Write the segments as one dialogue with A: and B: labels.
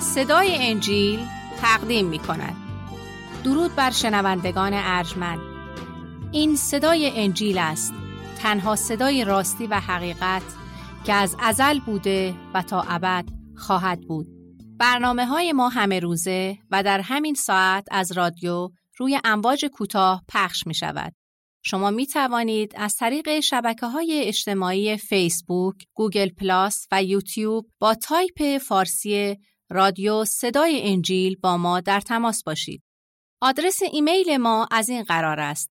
A: صدای انجیل تقدیم می کند. درود بر شنوندگان ارجمند. این صدای انجیل است، تنها صدای راستی و حقیقت که از ازل بوده و تا ابد خواهد بود. برنامه‌های ما همه روزه و در همین ساعت از رادیو روی امواج کوتاه پخش می شود. شما می توانید از طریق شبکه‌های اجتماعی فیسبوک، گوگل پلاس و یوتیوب با تایپ فارسی رادیو صدای انجیل با ما در تماس باشید. آدرس ایمیل ما از این قرار است: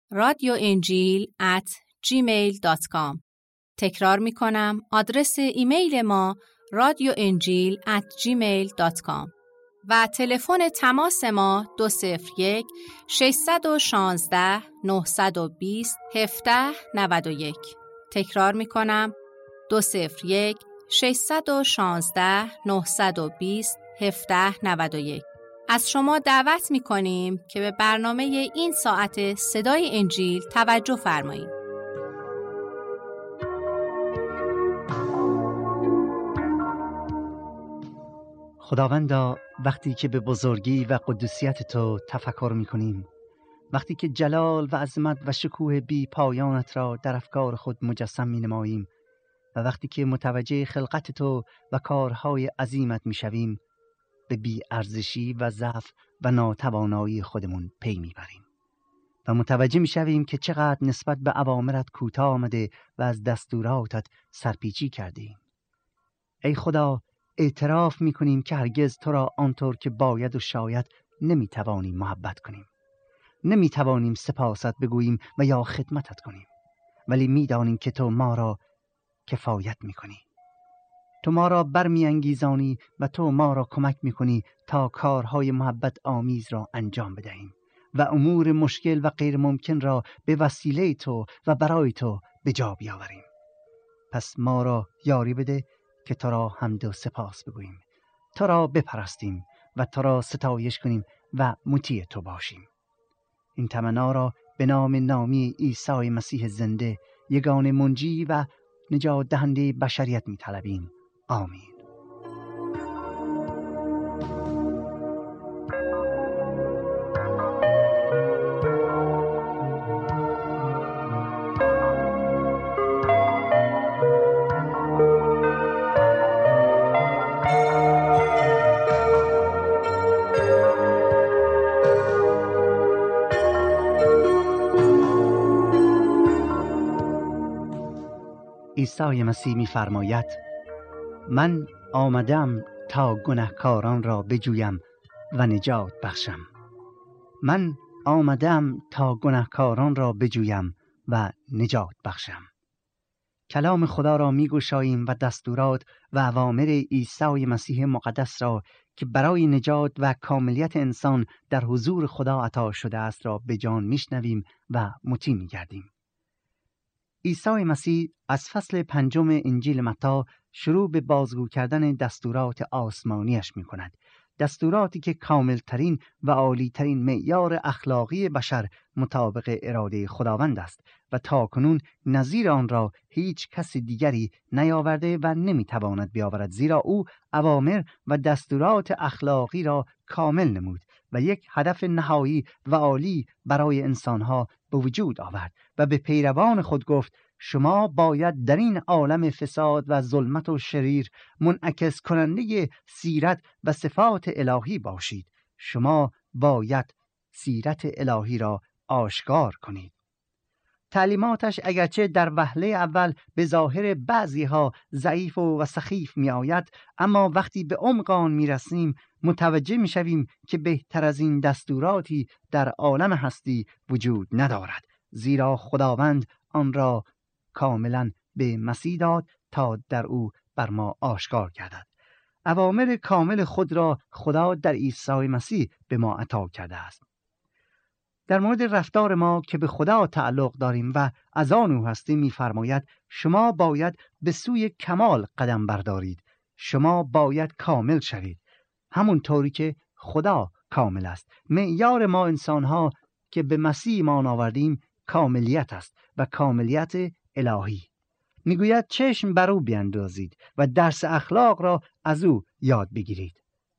A: radioenjil@gmail.com. تکرار می کنم، آدرس ایمیل ما radioenjil@gmail.com و تلفن تماس ما 201 616 920 1791. تکرار می کنم، 201 616 920 1791. از شما دعوت می کنیم که به برنامه این ساعت صدای انجیل توجه فرمایید.
B: خداوندا، وقتی که به بزرگی و قدوسیت تو تفکر می کنیم، وقتی که جلال و عظمت و شکوه بی پایانت را در افکار خود مجسم می نماییم و وقتی که متوجه خلقت تو و کارهای عظیمت می شویم، به بی ارزشی و ضعف و ناتوانایی خودمون پی می بریم و متوجه می شویم که چقدر نسبت به اوامرت کوتاه آمده و از دستوراتت سرپیچی کردیم. ای خدا، اعتراف می کنیم که هرگز تو را آنطور که باید و شاید نمی توانیم محبت کنیم، نمی توانیم سپاست بگوییم و یا خدمتت کنیم، ولی می دانیم که تو ما را کفایت می کنی. تو ما را برمی انگیزانی و تو ما را کمک می کنی تا کارهای محبت آمیز را انجام بدهیم و امور مشکل و غیر ممکن را به وسیله تو و برای تو به جا بیاوریم. پس ما را یاری بده که تو را حمد و سپاس بگوییم، تو را بپرستیم و تو را ستایش کنیم و مطیع تو باشیم. این تمنا را به نامی عیسی مسیح زنده، یگانه منجی و نجات دهنده بشریت می طلبیم. آمین. عیسی مسیح می‌فرماید: من آمدم تا گناهکاران را بجویم و نجات بخشم. من آمدم تا گناهکاران را بجویم و نجات بخشم. کلام خدا را می‌گشاییم و دستورات و اوامر عیسی مسیح مقدس را که برای نجات و کاملیت انسان در حضور خدا عطا شده است را به جان می‌شنویم و مطیع می‌گردیم. عیسی مسیح از فصل 5 انجیل متی شروع به بازگو کردن دستورات آسمانیش می کند. دستوراتی که کاملترین و عالیترین معیار اخلاقی بشر مطابق اراده خداوند است و تاکنون نظیر آن را هیچ کس دیگری نیاورده و نمیتواند بیاورد، زیرا او اوامر و دستورات اخلاقی را کامل نمود و یک هدف نهایی و عالی برای انسانها به وجود آورد و به پیروان خود گفت: شما باید در این عالم فساد و ظلمت و شریر منعکس کننده سیرت و صفات الهی باشید. شما باید سیرت الهی را آشکار کنید. تعلیماتش اگرچه در وهله اول به ظاهر بعضیها ضعیف و سخیف می آید، اما وقتی به عمق آن می رسیم متوجه می شویم که بهتر از این دستوراتی در عالم هستی وجود ندارد، زیرا خداوند آن را کاملا به مسیح داد تا در او بر ما آشکار گردد. اوامر کامل خود را خدا در عیسی مسیح به ما عطا کرده است. در مورد رفتار ما که به خدا تعلق داریم و از آن او هستیم می‌فرماید: شما باید به سوی کمال قدم بردارید. شما باید کامل شوید، همون طوری که خدا کامل است. معیار ما انسان‌ها که به مسیح ایمان آوردیم کاملیت است و کاملیت الهی. میگوید: چشم بر او بیندازید و درس اخلاق را از او یاد بگیرید.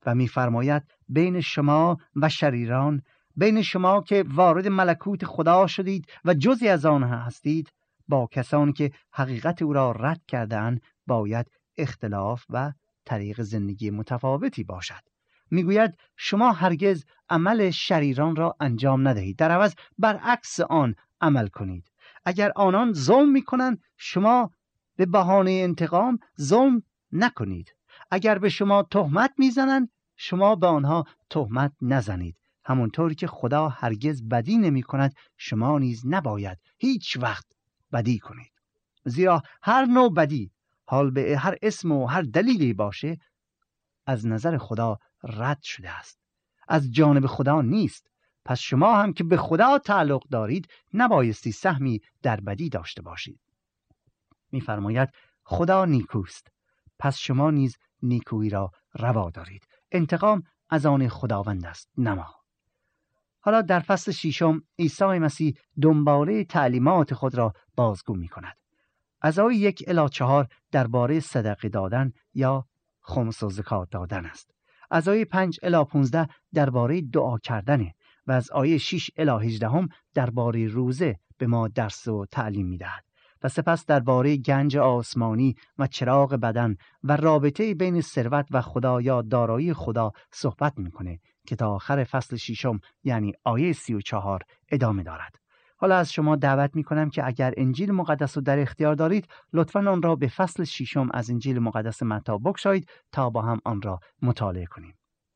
B: و می‌فرماید بین شما و شریران، بین شما که وارد ملکوت خدا شدید و جزئی از آن هستید، با کسانی که حقیقت او را رد کردند باید اختلاف و طریق زندگی متفاوتی باشد. میگوید شما هرگز عمل شریران را انجام ندهید، در عوض برعکس آن عمل کنید. اگر آنان ظلم میکنند شما به بهانه انتقام ظلم نکنید. اگر به شما تهمت میزنند شما به آنها تهمت نزنید. همونطور که خدا هرگز بدی نمی کند شما نیز نباید هیچ وقت بدی کنید. زیرا هر نوع بدی، حال به هر اسم و هر دلیلی باشه، از نظر خدا رد شده است، از جانب خدا نیست. پس شما هم که به خدا تعلق دارید نبایستی سهمی در بدی داشته باشید. می‌فرماید خدا نیکوست، پس شما نیز نیکویی را روا دارید. انتقام از آن خداوند است، نه ما. حالا در فصل 6 عیسی مسیح دنباله تعلیمات خود را بازگو می‌کند. از آیه 1 الی 4 درباره صدقه دادن یا خمس و زکات دادن است. از آیه 5 الی 15 درباره دعا کردن و از آیه 6 الی 18 درباره روزه به ما درس و تعلیم می‌دهد. و سپس درباره گنج آسمانی و چراغ بدن و رابطه بین ثروت و خدا یا دارایی خدا صحبت می‌کنه که تا آخر فصل 6 یعنی آیه 34 ادامه دارد. حالا از شما دعوت می‌کنم که اگر انجیل مقدس رو در اختیار دارید لطفاً آن را به فصل 6 از انجیل مقدس متی بگشایید تا با هم آن را مطالعه کنیم.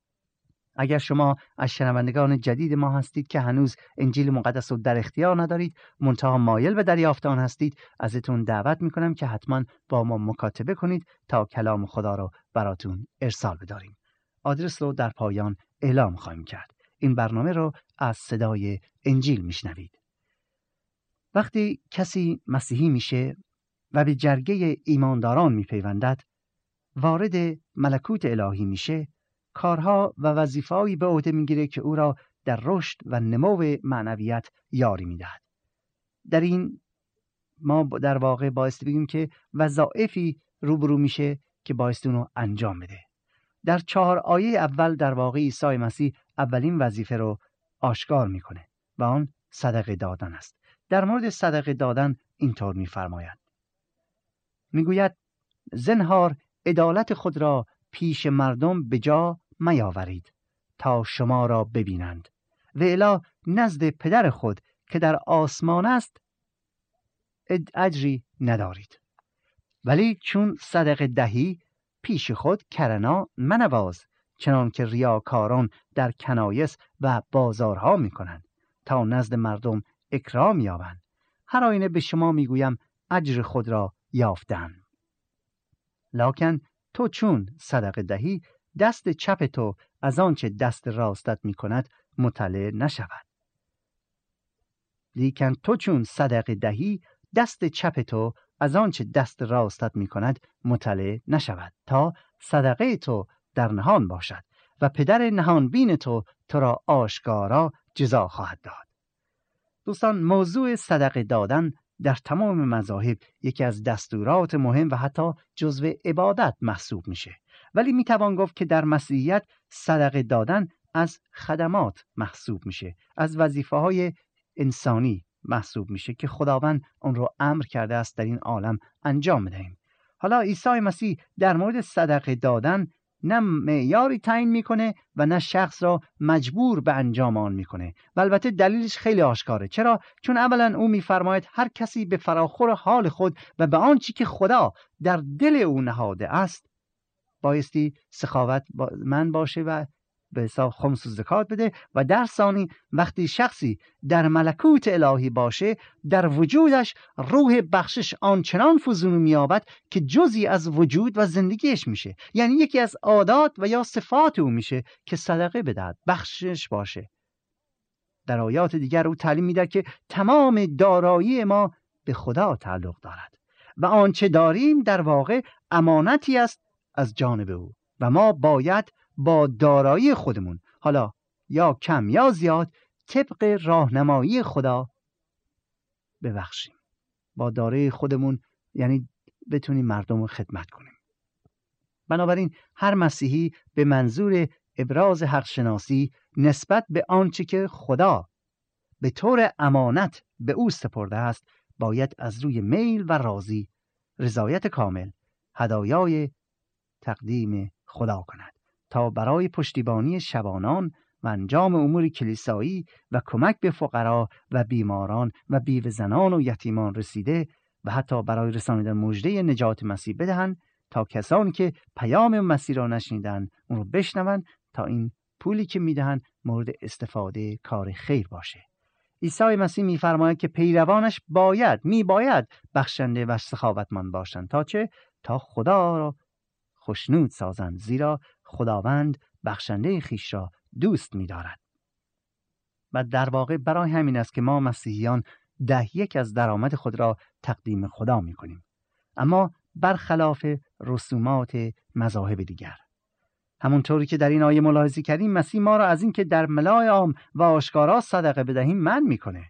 B: اگر شما از شنوندگان جدید ما هستید که هنوز انجیل مقدس رو در اختیار ندارید، منتها مایل به دریافت آن هستید، ازتون دعوت میکنم که حتما با ما مکاتبه کنید تا کلام خدا رو براتون ارسال بداریم. آدرس رو در پایان اعلام خواهیم کرد. این برنامه رو از صدای انجیل میشنوید. وقتی کسی مسیحی میشه و به جرگه ایمانداران میپیوندد، وارد ملکوت الهی میشه، کارها و وظیفه‌ای به عهده میگیره که او را در رشد و نمو معنویت یاری میدهد. در این ما در واقع بایستی بگیم که وظایفی روبرو میشه که بایستی اونو انجام بده. در 4 آیه اول در واقع عیسی مسیح اولین وظیفه رو آشکار میکنه و آن صدقه دادن است. در مورد صدقه دادن اینطور میفرماید، میگوید زنهار عدالت خود را پیش مردم به جا میاورید تا شما را ببینند و الی نزد پدر خود که در آسمان است اجری ندارید. ولی چون صدقه دهی پیش خود کرنا منواز، چنان که ریاکاران در کنایس و بازارها میکنند تا نزد مردم اکرام یابند. هر آینه به شما میگویم اجر خود را یافتند. لکن تو چون صدقه دهی دست چپ تو از آنچه دست راستت میکند مطلع نشود. لیکن تو چون صدقه دهی دست چپ تو از آنچه دست راستت میکند مطلع نشود، تا صدقه تو در نهان باشد و پدر نهان بین تو را آشکارا جزا خواهد داد. دوستان، موضوع صدقه دادن در تمام مذاهب یکی از دستورات مهم و حتی جزو عبادت محسوب میشه، ولی میتوان گفت که در مسیحیت صدقه دادن از خدمات محسوب میشه، از وظیفه‌های انسانی محسوب میشه که خداوند اون رو امر کرده است در این عالم انجام بدهیم. حالا عیسی مسیح در مورد صدقه دادن نه معیاری تعیین میکنه و نه شخص را مجبور به انجام آن میکنه و البته دلیلش خیلی آشکاره. چرا؟ چون اولا او میفرماید هر کسی به فراخور حال خود و به آنچه که خدا در دل او نهاده است بایستی سخاوتمند باشه و به حساب خمس و زکات بده. و در ثانی وقتی شخصی در ملکوت الهی باشه در وجودش روح بخشش آنچنان فزونی می‌یابد که جزئی از وجود و زندگیش میشه، یعنی یکی از عادات و یا صفات او میشه که صدقه بدهد، بخشش باشه. در آیات دیگر او تعلیم میده که تمام دارایی ما به خدا تعلق دارد و آنچه داریم در واقع امانتی است از جانب او و ما باید با دارایی خودمون، حالا یا کم یا زیاد، طبق راهنمایی خدا ببخشیم. با دارایی خودمون یعنی بتونیم مردم رو خدمت کنیم. بنابراین هر مسیحی به منظور ابراز حق شناسی نسبت به آنچه که خدا به طور امانت به او سپرده است باید از روی میل و راضی رضایت کامل هدایای تقدیم خدا کند تا برای پشتیبانی شبانان و انجام امور کلیسایی و کمک به فقرا و بیماران و بیوه زنان و یتیمان رسیده و حتی برای رسانیدن مژده نجات مسیح بدهند تا کسانی که پیام مسیح را نشنیدند اون رو بشنوند تا این پولی که میدهند مورد استفاده کار خیر باشه. عیسی مسیح میفرماید که پیروانش باید بخشنده و سخاوتمند باشند تا چه؟ تا خدا را خوشنود سازند، زیرا خداوند بخشنده خویش را دوست می‌دارد. و در واقع برای همین است که ما مسیحیان 10% از درآمد خود را تقدیم خدا می‌کنیم، اما برخلاف رسومات مذاهب دیگر. همونطوری که در این آیه ملاحظه کردیم مسیح ما را از این که در ملای عام و آشکارا صدقه بدهیم منع می‌کنه.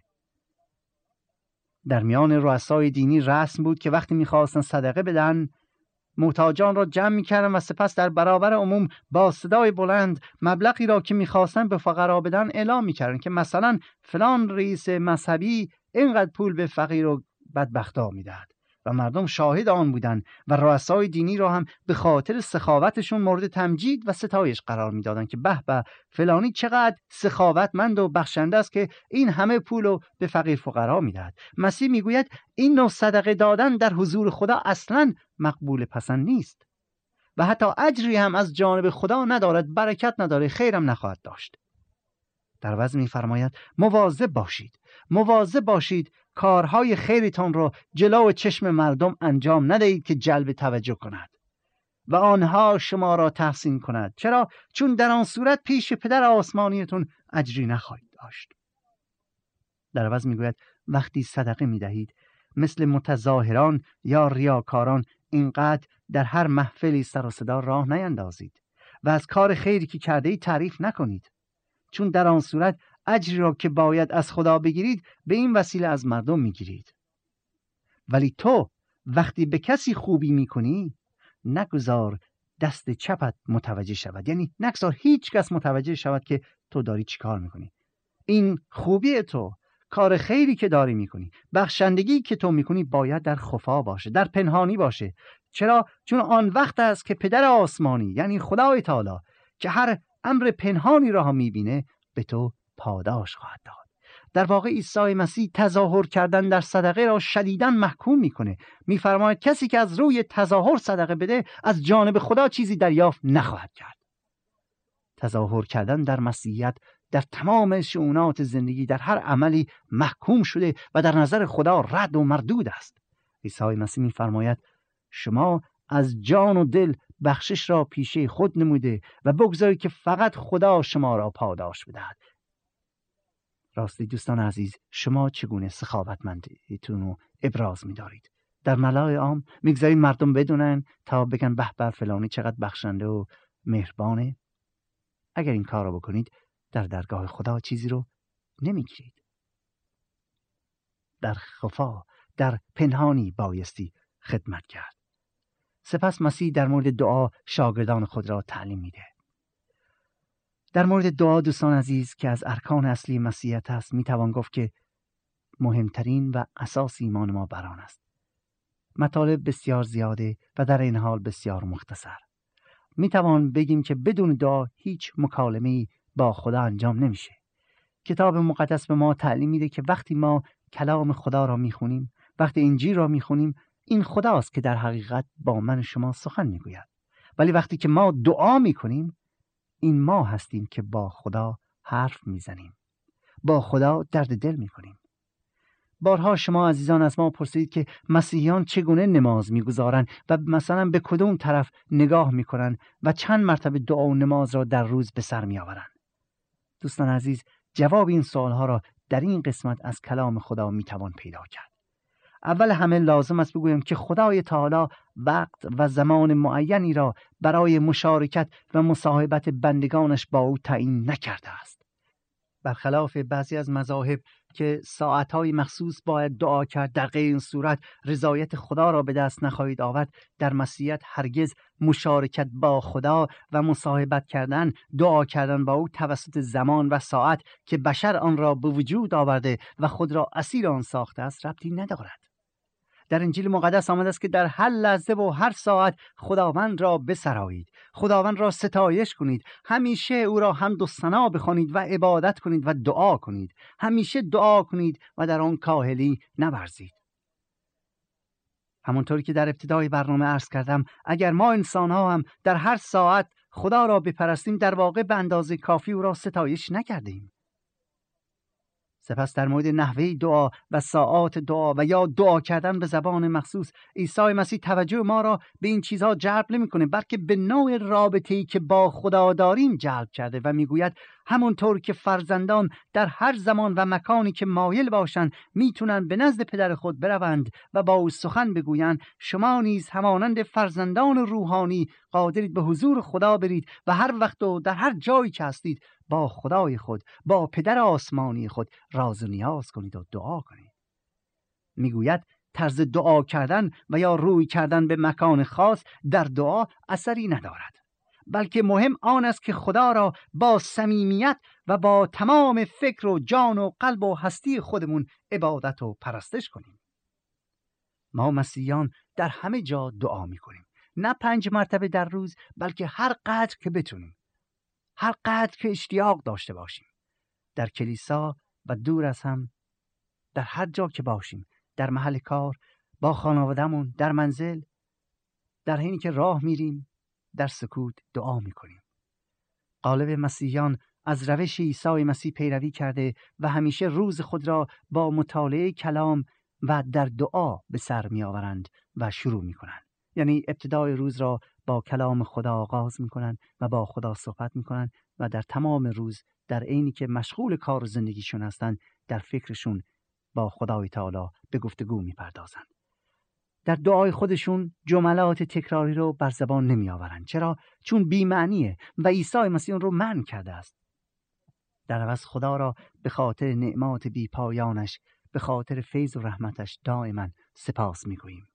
B: در میان رؤسای دینی رسم بود که وقتی می‌خواستن صدقه بدن محتاجان را جمع می‌کردن و سپس در برابر عموم با صدای بلند مبلغی را که می‌خواستن به فقرا بدن اعلام می‌کردن که مثلا فلان رئیس مذهبی اینقدر پول به فقیر و بدبختا می‌دهد و مردم شاهد آن بودند و رؤسای دینی را هم به خاطر سخاوتشون مورد تمجید و ستایش قرار می‌دادند که به به فلانی چقدر سخاوتمند و بخشنده است که این همه پولو به فقیر فقرا می‌دهد. مسیح می‌گوید این نوع صدقه دادن در حضور خدا اصلاً مقبول پسند نیست و حتی اجری هم از جانب خدا ندارد، برکت نداره، خیرم نخواهد داشت. در عوض می‌فرماید مواظب باشید کارهای خیرتان را جلو چشم مردم انجام ندهید که جلب توجه کند و آنها شما را تحسین کند. چرا؟ چون در آن صورت پیش پدر آسمانیتون اجری نخواهید داشت. در عوض میگوید وقتی صدقه میدهید مثل متظاهران یا ریاکاران اینقدر در هر محفلی سر و صدا راه نیندازید و از کار خیری که کرده اید تعریف نکنید، چون در آن صورت اجری را که باید از خدا بگیرید به این وسیله از مردم میگیرید. ولی تو وقتی به کسی خوبی میکنی نگذار دست چپت متوجه شود، یعنی نگذار هیچ کس متوجه شود که تو داری چی کار میکنی. این خوبی تو، کار خیری که داری میکنی، بخشندگی که تو میکنی باید در خفا باشه، در پنهانی باشه. چرا؟ چون آن وقت است که پدر آسمانی یعنی خدای تعالی که هر امر پنهانی را هم میبینه به تو پاداش خواهد داد. در واقع عیسی مسیح تظاهر کردن در صدقه را شدیداً محکوم میکنه. میفرماید کسی که از روی تظاهر صدقه بده از جانب خدا چیزی دریافت نخواهد کرد. تظاهر کردن در مسیحیت در تمام شؤونات زندگی در هر عملی محکوم شده و در نظر خدا رد و مردود است. عیسی مسیح میفرماید شما از جان و دل بخشش را پیشه خود نموده و بگذارید که فقط خدا شما را پاداش بدهد. راستی دوستان عزیز، شما چگونه سخاوتمندیتون رو ابراز می‌دارید؟ در ملای عام می‌گذارید مردم بدونن تا بگن به به فلانی چقدر بخشنده و مهربانه؟ اگر این کار رو بکنید در درگاه خدا چیزی رو نمی‌گیرید. در خفا، در پنهانی بایستی خدمت کرد. سپس مسیح در مورد دعا شاگردان خود را تعلیم میده. در مورد دعا دوستان عزیز که از ارکان اصلی مسیحیت است میتوان گفت که مهمترین و اساس ایمان ما بر آن است. مطالب بسیار زیاده و در این حال بسیار مختصر. میتوان بگیم که بدون دعا هیچ مکالمه‌ای با خدا انجام نمیشه. کتاب مقدس به ما تعلیم میده که وقتی ما کلام خدا را میخونیم، وقتی انجیل را میخونیم، این خداست که در حقیقت با من و شما سخن میگوید. ولی وقتی که ما دعا میکنیم، این ما هستیم که با خدا حرف میزنیم، با خدا درد دل میکنیم. بارها شما عزیزان از ما پرسید که مسیحیان چگونه نماز میگذارن و مثلا به کدوم طرف نگاه میکنن و چند مرتبه دعا و نماز را در روز به سر میآورن. دوستان عزیز، جواب این سوالها را در این قسمت از کلام خدا میتوان پیدا کرد. اول همه لازم است بگویم که خدای تعالی وقت و زمان معینی را برای مشارکت و مصاحبت بندگانش با او تعیین نکرده است. برخلاف بعضی از مذاهب که ساعتهای مخصوص باید دعا کرد، در غیر این صورت رضایت خدا را به دست نخواهید آورد. در مسیحیت هرگز مشارکت با خدا و مصاحبت کردن، دعا کردن با او توسط زمان و ساعت که بشر آن را به وجود آورده و خود را اسیر آن ساخته است ربطی ندارد. در انجیل مقدس آمده است که در هر لحظه و هر ساعت خداوند را بسرایید، خداوند را ستایش کنید، همیشه او را حمد و ثنا بخوانید و عبادت کنید و دعا کنید، همیشه دعا کنید و در آن کاهلی نورزید. همونطوری که در ابتدای برنامه عرض کردم، اگر ما انسان‌ها هم در هر ساعت خدا را بپرستیم، در واقع به اندازه کافی او را ستایش نکردیم. سپس در مورد نحوه دعا و ساعات دعا و یا دعا کردن به زبان مخصوص، عیسی مسیح توجه ما را به این چیزها جلب نمی‌کنه، بلکه به نوع رابطه‌ای که با خدا داریم جلب کرده و میگوید همونطور که فرزندان در هر زمان و مکانی که مایل باشند میتونن به نزد پدر خود بروند و با او سخن بگویند، شما نیز همانند فرزندان روحانی قادرید به حضور خدا برید و هر وقت و در هر جایی که هستید با خدای خود، با پدر آسمانی خود راز و نیاز کنید و دعا کنید. میگوید طرز دعا کردن و یا روی کردن به مکان خاص در دعا اثری ندارد، بلکه مهم آن است که خدا را با صمیمیت و با تمام فکر و جان و قلب و هستی خودمون عبادت و پرستش کنیم. ما مسیحیان در همه جا دعا میکنیم، نه 5 مرتبه در روز، بلکه هر قدر که بتونیم، هر قدر که اشتیاق داشته باشیم، در کلیسا و دور از هم، در هر جا که باشیم، در محل کار، با خانواده‌مون، در منزل، در حینی که راه میریم، در سکوت دعا میکنیم. غالب مسیحیان از روش عیسی مسیح پیروی کرده و همیشه روز خود را با مطالعه کلام و در دعا به سر میآورند و شروع میکنند. یعنی ابتدای روز را با کلام خدا آغاز میکنند و با خدا صحبت میکنند و در تمام روز در عینی که مشغول کار و زندگیشون هستند، در فکرشون با خدای تعالی به گفتگو میپردازند. در دعای خودشون جملات تکراری رو بر زبان نمی آورند. چرا؟ چون بی معنیه و عیسی مسیح اون رو منع کرده است. در عوض خدا را به خاطر نعمات بی پایانش، به خاطر فیض و رحمتش دائما سپاس میگوییم.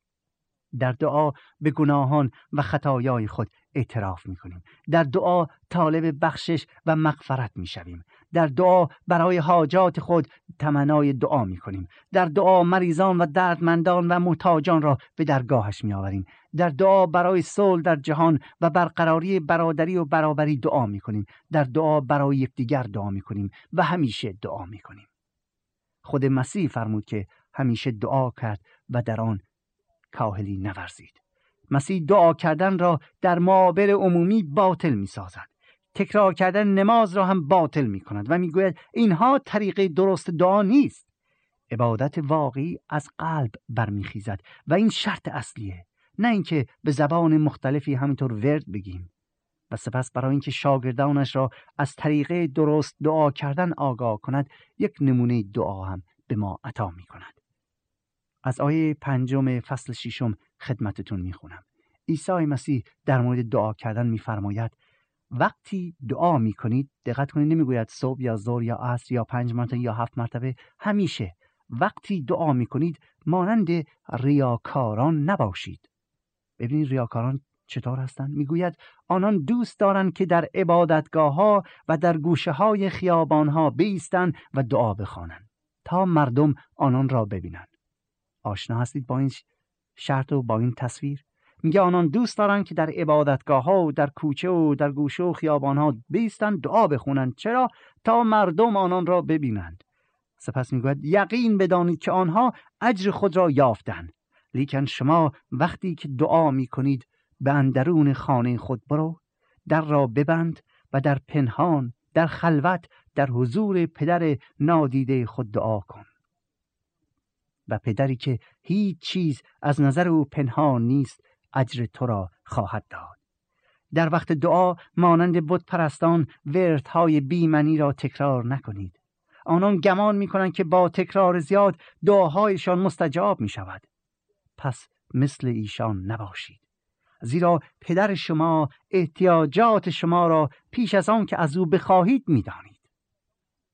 B: در دعا به گناهان و خطایای خود اعتراف میکنیم. در دعا طالب بخشش و مغفرت میشویم. در دعا برای حاجات خود تمنای دعا میکنیم. در دعا مریضان و دردمندان و محتاجان را به درگاهش میآوریم. در دعا برای صلح در جهان و برقراری برادری و برابری دعا میکنیم. در دعا برای یکدیگر دعا میکنیم و همیشه دعا میکنیم. خود مسیح فرمود که همیشه دعا کرد و در آن کاهلی نورزید. مسیح دعا کردن را در معابر عمومی باطل می سازد. تکرار کردن نماز را هم باطل می کند و می گوید اینها طریقه درست دعا نیست. عبادت واقعی از قلب برمیخیزد و این شرط اصلیه، نه اینکه به زبان مختلفی همینطور ورد بگیم. و سپس برای اینکه شاگردانش را از طریقه درست دعا کردن آگاه کند، یک نمونه دعا هم به ما عطا می کند. از آیه 5 فصل 6 خدمتتون میخونم. عیسی مسیح در مورد دعا کردن میفرماید وقتی دعا میکنید، دقت کنید نمیگوید صبح یا ظهر یا عصر یا 5 مرتبه یا 7 مرتبه، همیشه وقتی دعا میکنید مانند ریاکاران نباشید. ببینید ریاکاران چطور هستند؟ میگوید آنان دوست دارند که در عبادتگاه‌ها و در گوشه‌های خیابان‌ها بایستند و دعا بخوانند تا مردم آنان را ببینند. آشنا هستید با این شرط و با این تصویر؟ میگه آنان دوست دارن که در عبادتگاه‌ها و در کوچه و در گوشه و خیابان‌ها بایستند دعا بخونند. چرا؟ تا مردم آنان را ببینند. سپس میگوید یقین بدانید که آنها اجر خود را یافتند. لیکن شما وقتی که دعا میکنید به اندرون خانه خود برو، در را ببند و در پنهان، در خلوت، در حضور پدر نادیده خود دعا کن. و پدری که هیچ چیز از نظر او پنهان نیست اجر تو را خواهد داد. در وقت دعا مانند بت پرستان وردهای بی‌معنی را تکرار نکنید. آنان گمان می‌کنند که با تکرار زیاد دعاهایشان مستجاب می‌شود. پس مثل ایشان نباشید. زیرا پدر شما احتیاجات شما را پیش از آن که از او بخواهید می‌دانید.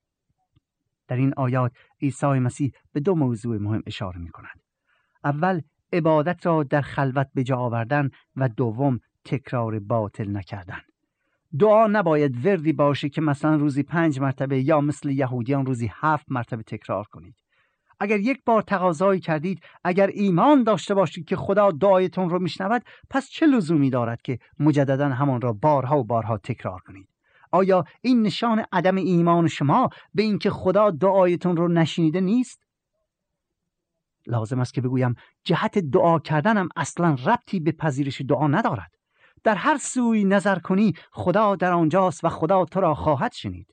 B: در این آیات عیسی مسیح به دو موضوع مهم اشاره می‌کند. اول عبادت را در خلوت به جا آوردن و دوم تکرار باطل نکردن. دعا نباید وردی باشه که مثلا روزی 5 مرتبه یا مثل یهودیان روزی 7 مرتبه تکرار کنید. اگر یک بار تقاضایی کردید، اگر ایمان داشته باشید که خدا دعایتون رو میشنود، پس چه لزومی دارد که مجددا همان را بارها و بارها تکرار کنید؟ آیا این نشان عدم ایمان شما به اینکه خدا دعایتون رو نشنیده نیست؟ لازم است که بگویم جهت دعا کردنم اصلا ربطی به پذیرش دعا ندارد. در هر سوی نظر کنی خدا در آنجاست و خدا تو را خواهد شنید.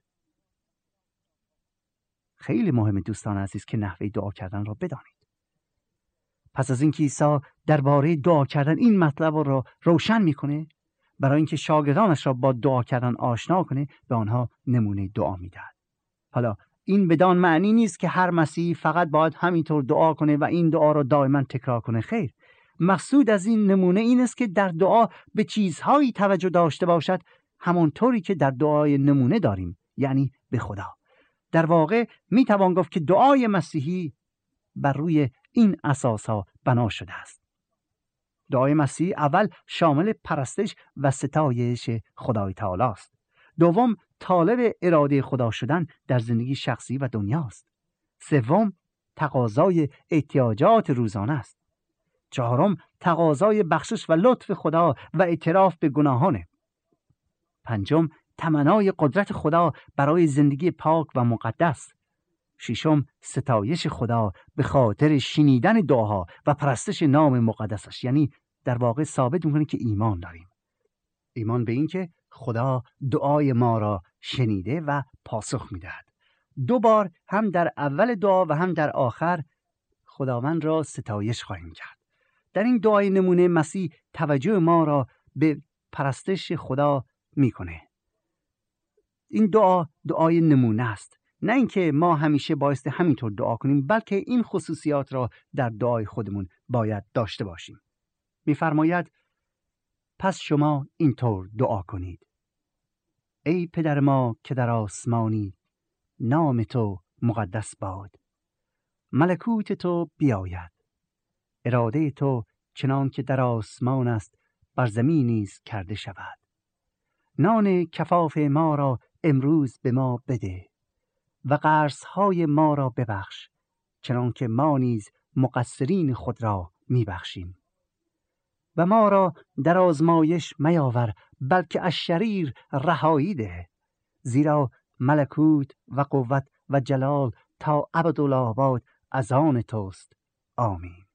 B: خیلی مهم دوستان عزیز که نحوه دعا کردن را بدانید. پس از اینکه عیسی درباره دعا کردن این مطلب را روشن میکنه، برای اینکه شاگردانش را با دعا کردن آشنا کنه، به آنها نمونه دعا میدهد. حالا این بدان معنی نیست که هر مسیحی فقط باید همینطور دعا کنه و این دعا را دائما تکرار کنه. خیر، مقصود از این نمونه این است که در دعا به چیزهایی توجه داشته باشد همانطوری که در دعای نمونه داریم، یعنی به خدا. در واقع می توان گفت که دعای مسیحی بر روی این اساسها بنا شده است. دعای مسیحی اول شامل پرستش و ستایش خدای تعالی است. دوم طالب اراده خدا شدن در زندگی شخصی و دنیاست. سوم تقاضای احتیاجات روزانه است. چهارم تقاضای بخشش و لطف خدا و اعتراف به گناهانه. پنجم تمنای قدرت خدا برای زندگی پاک و مقدس. ششم ستایش خدا به خاطر شنیدن دعاها و پرستش نام مقدسش، یعنی در واقع ثابت میکنه که ایمان داریم. ایمان به این که خدا دعای ما را شنیده و پاسخ میدهد. 2 بار هم در اول دعا و هم در آخر خداوند را ستایش خواهیم کرد. در این دعای نمونه مسیح توجه ما را به پرستش خدا میکنه. این دعای نمونه است، نه اینکه ما همیشه بایستی همینطور دعا کنیم، بلکه این خصوصیات را در دعای خودمون باید داشته باشیم. می‌فرماید پس شما اینطور دعا کنید: ای پدر ما که در آسمانی، نام تو مقدس باد، ملکوت تو بیاید، اراده تو چنان که در آسمان است بر زمین نیز کرده شود. نان کفاف ما را امروز به ما بده و قرض‌های ما را ببخش چنان که ما نیز مقصرین خود را میبخشیم. و ما را در آزمایش میاور، بلکه از شریر رهایی ده، زیرا ملکوت و قوت و جلال تا ابدالآباد از آن توست. آمین.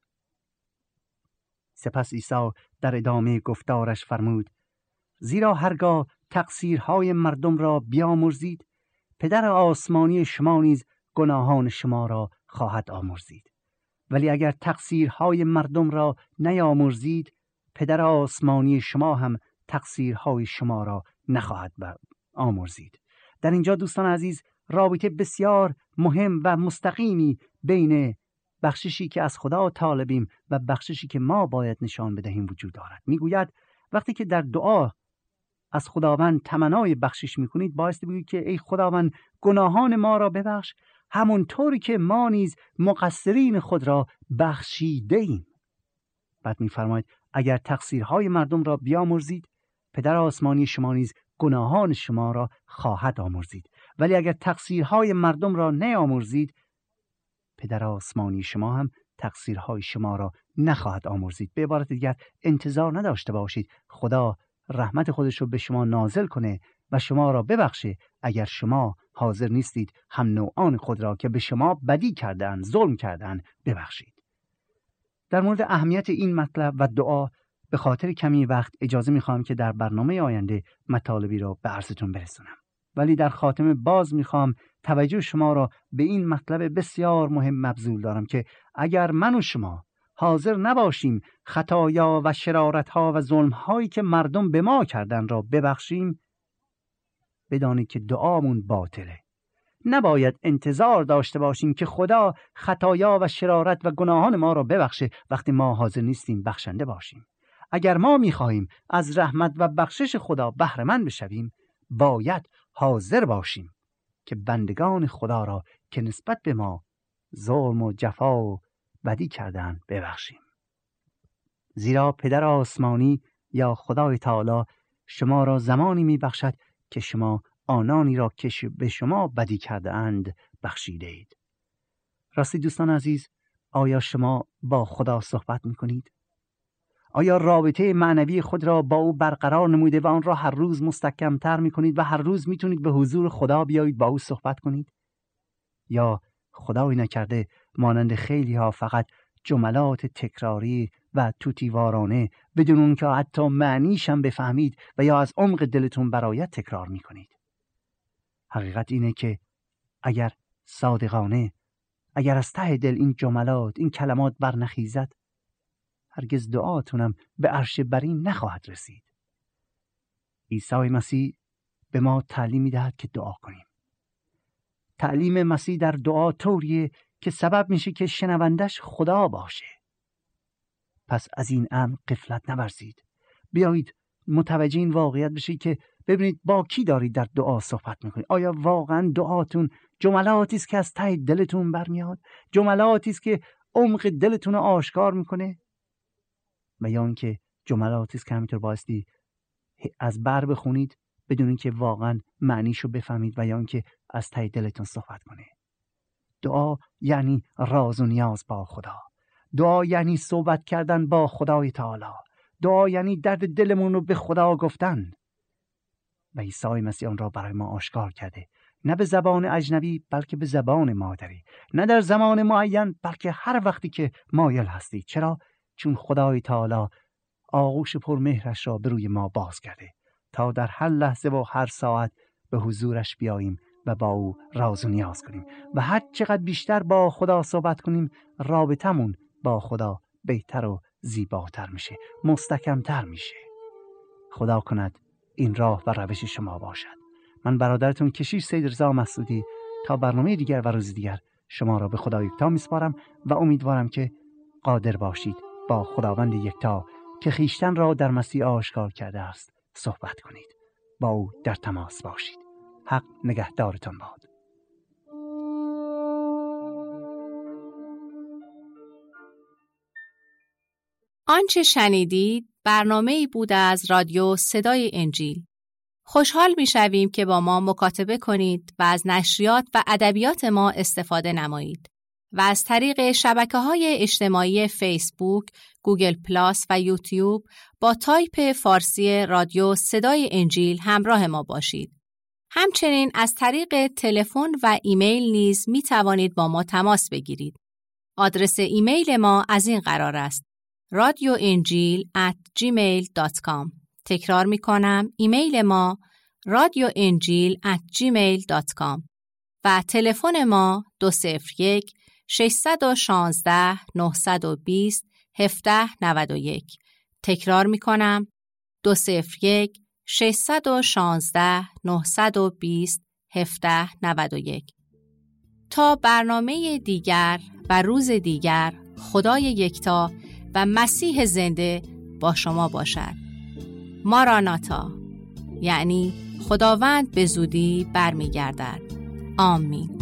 B: سپس عیسی در ادامه گفتارش فرمود: زیرا هرگاه تقصیرهای مردم را بیامرزید، پدر آسمانی شما نیز گناهان شما را خواهد آمرزید. ولی اگر تقصیرهای مردم را نیامرزید، پدر آسمانی شما هم تقصیرهای شما را نخواهد آمرزید. در اینجا دوستان عزیز رابطه بسیار مهم و مستقیمی بین بخششی که از خدا طالبیم و بخششی که ما باید نشان بدهیم وجود دارد. میگوید وقتی که در دعا از خداوند تمنای بخشش میکنید، بایستی بگویید که ای خداوند گناهان ما را ببخش همونطوری که ما نیز مقصرین خود را بخشیده ایم. بعد میفرماید اگر تقصیرهای مردم را بیامرزید، پدر آسمانی شما نیز گناهان شما را خواهد آمرزید. ولی اگر تقصیرهای مردم را نیامرزید، پدر آسمانی شما هم تقصیرهای شما را نخواهد آمرزید. به عبارت دیگر انتظار نداشته باشید خدا رحمت خودش رو به شما نازل کنه و شما را ببخشه اگر شما حاضر نیستید هم نوعان خود را که به شما بدی کردن، ظلم کردن ببخشید. در مورد اهمیت این مطلب و دعا به خاطر کمی وقت اجازه میخوام که در برنامه آینده مطالبی را به عرضتون برسونم، ولی در خاتمه باز میخوام توجه شما را به این مطلب بسیار مهم مبذول دارم که اگر من و شما حاضر نباشیم خطایا و شرارت‌ها و ظلم‌هایی که مردم به ما کردن را ببخشیم، بدانید که دعامون باطله. نباید انتظار داشته باشیم که خدا خطایا و شرارت و گناهان ما را ببخشه وقتی ما حاضر نیستیم بخشنده باشیم. اگر ما می‌خواهیم از رحمت و بخشش خدا بهره مند بشویم، باید حاضر باشیم که بندگان خدا را که نسبت به ما ظلم و جفا و بدی کردند ببخشیم. زیرا پدر آسمانی یا خدای تعالی شما را زمانی میبخشد که شما آنانی را که به شما بدی کرده اند بخشیده اید. راستی دوستان عزیز، آیا شما با خدا صحبت میکنید؟ آیا رابطه معنوی خود را با او برقرار نموده و آن را هر روز مستحکم‌تر میکنید و هر روز میتونید به حضور خدا بیایید با او صحبت کنید؟ یا خدایی نکرده مانند خیلی ها فقط جملات تکراری و توتیوارانه بدون اون که حتی معنیش هم بفهمید و یا از عمق دلتون برایت تکرار میکنید؟ حقیقت اینه که اگر صادقانه، اگر از ته دل این جملات، این کلمات برنخیزد، هرگز دعاتونم به عرش برین نخواهد رسید. عیسی مسیح به ما تعلیم میدهد که دعا کنیم. تعلیم مسیح در دعا طوریه که سبب میشه که شنوندش خدا باشه. پس از این امر غفلت نورزید. بیایید متوجه این واقعیت بشید که ببینید با کی دارید در دعا صحبت میکنید. آیا واقعا دعاتون جملاتی است که از ته دلتون برمیاد؟ جملاتی است که عمق دلتون رو آشکار میکنه؟ و یا اینکه جملاتی است که همینطور بایستی از بر بخونید بدون اینکه واقعا معنیشو بفهمید و یا اینکه از ته دلتون صحبت کنه؟ دعا یعنی راز و نیاز با خدا. دعا یعنی صحبت کردن با خدای تعالی. دعا یعنی درد دلمون رو به خدا گفتن. و عیسی مسیح آن را برای ما آشکار کرده، نه به زبان اجنبی بلکه به زبان مادری، نه در زمان معین بلکه هر وقتی که مایل هستید. چرا؟ چون خدای تعالی آغوش پرمهرش را به روی ما باز کرده تا در هر لحظه و هر ساعت به حضورش بیاییم و با او راز و نیاز کنیم. و هر چقدر بیشتر با خدا صحبت کنیم، رابطمون با خدا بهتر و زیباتر میشه، مستحکمتر میشه. خدا کند این راه و روش شما باشد. من برادرتون کشیش سید رضا مسعودی تا برنامه دیگر و روز دیگر شما را به خدا یکتا میسپارم و امیدوارم که قادر باشید با خداوند یکتا که خیشتن را در مسیح آشکار کرده است صحبت کنید. با او در تماس باشید. حق نگهدارتان باد.
A: آنچه شنیدید برنامه‌ای بود از رادیو صدای انجیل. خوشحال می‌شویم که با ما مکاتبه کنید و از نشریات و ادبیات ما استفاده نمایید و از طریق شبکه‌های اجتماعی فیسبوک، گوگل پلاس و یوتیوب با تایپ فارسی رادیو صدای انجیل همراه ما باشید. همچنین از طریق تلفن و ایمیل نیز می توانید با ما تماس بگیرید. آدرس ایمیل ما از این قرار است: radioinjil@gmail.com. تکرار می کنم، ایمیل ما radioinjil@gmail.com و تلفن ما 201 616 920 1791. تکرار می کنم، 201 616 920 1791. تا برنامه دیگر و روز دیگر، خدای یکتا و مسیح زنده با شما باشد. ماراناتا، یعنی خداوند به زودی برمیگردد. آمین.